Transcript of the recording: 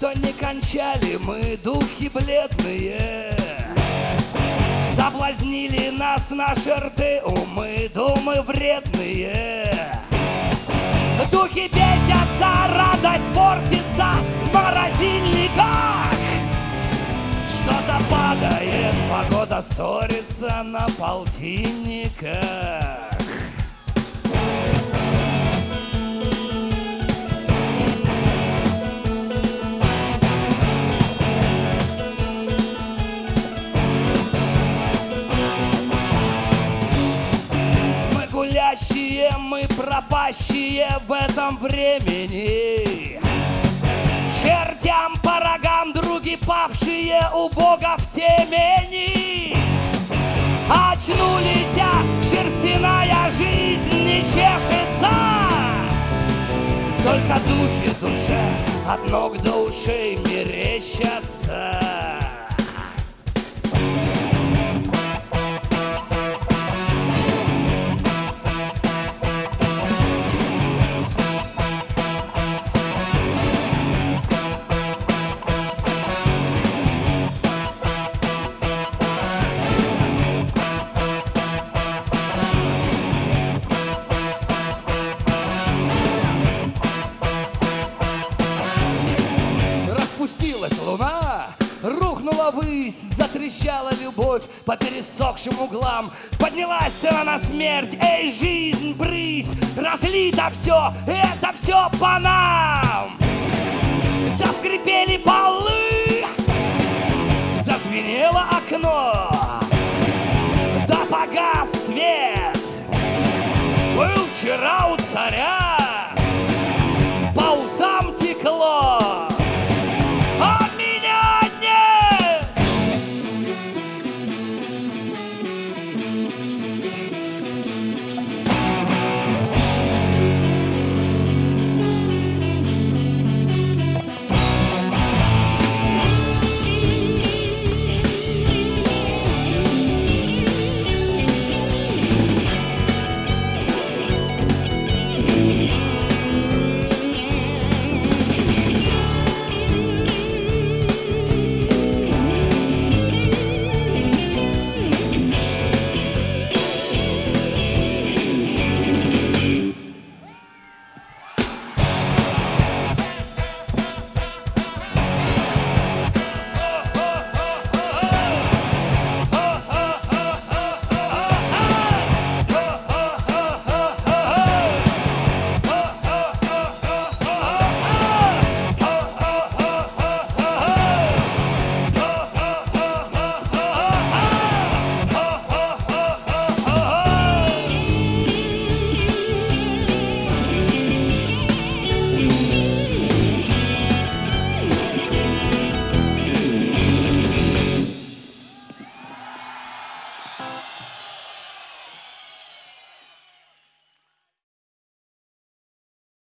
что не кончали мы, духи бледные. Соблазнили нас наши рты, умы, думы вредные. Духи бесятся, радость портится в морозильниках. Что-то падает, погода ссорится на полтинниках. Мы пропащие в этом времени. Чертям по рогам други павшие у Бога в темени. Очнулись, шерстяная жизнь не чешется. Только духи душе от ног до ушей мерещатся. Луна рухнула ввысь, затрещала любовь по пересохшим углам. Поднялась цена на смерть, эй, жизнь, брысь, разлито все, это все по нам. Заскрипели полы, зазвенело окно, да погас свет. Был вчера у царя